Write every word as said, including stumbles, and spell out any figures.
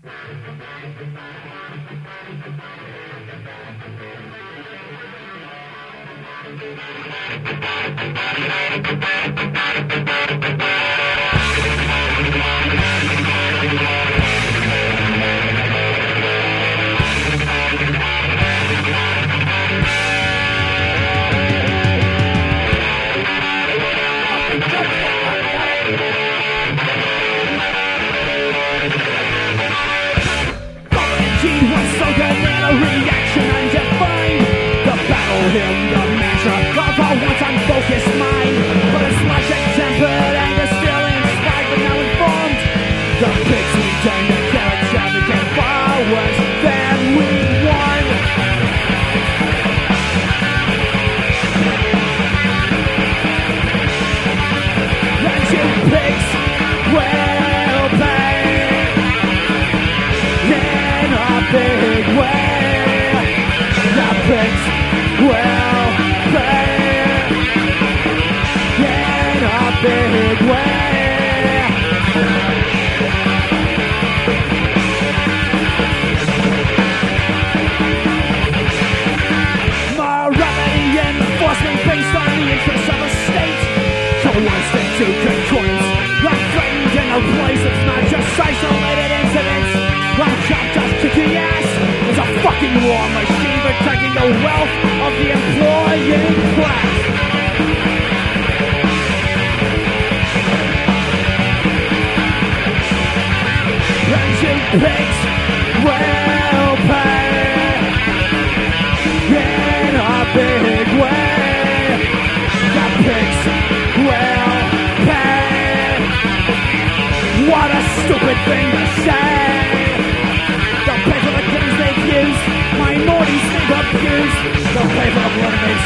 Reaction undefined. The battle hymn, the mantra of a once unfocused mind. But it's logic tempered and is still inspired but now informed. The pigs we turn to character became far worse than we won. And you pigs will pay in a big way. Pigs will pay in a big way. Morality enforcement based on the interests of a state, coerced into concordance, unthreatened in a place that's not just isolated incidents. I'm chopped off kicking ass. It's a fucking war machine protecting the wealth of the employing class. And you pigs will pay in a big way. The pigs will pay. What a stupid thing to say. Minorities think abused. They'll pay for the blood of